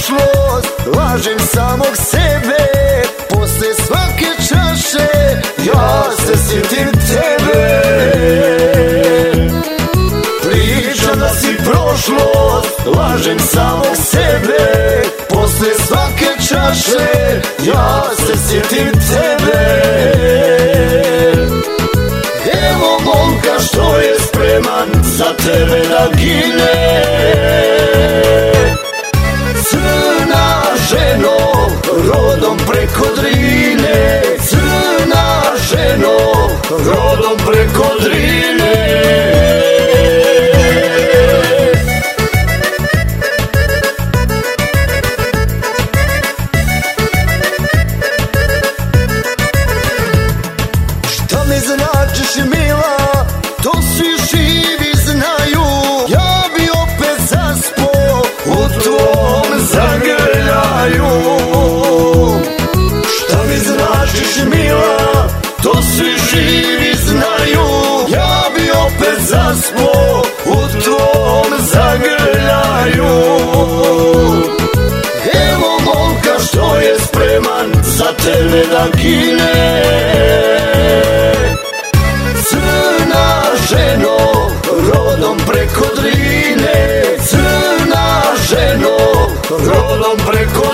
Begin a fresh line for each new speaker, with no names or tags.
prošlost, lažem samog sebe. Posle svake čaše ja se sjetim tebe. Pričam da si prošlost, lažem samog sebe. Posle svake čaše ja se sjetim tebe. Evo momka što je spreman za tebe da gine. Crna ženo, rodom preko Drine. Crna ženo, rodom preko Drine. Šta mi značiš mila, to svi živi znaju. Ja bi opet zaspo u tvom zagrljaju. Šta mi značiš mila, to svi živi znaju. Ja bi opet zaspo u tvom zagrljaju. Evo momka što je spreman za tebe da gine. Crna ženo, rodom preko Drine. Crna ženo, rodom preko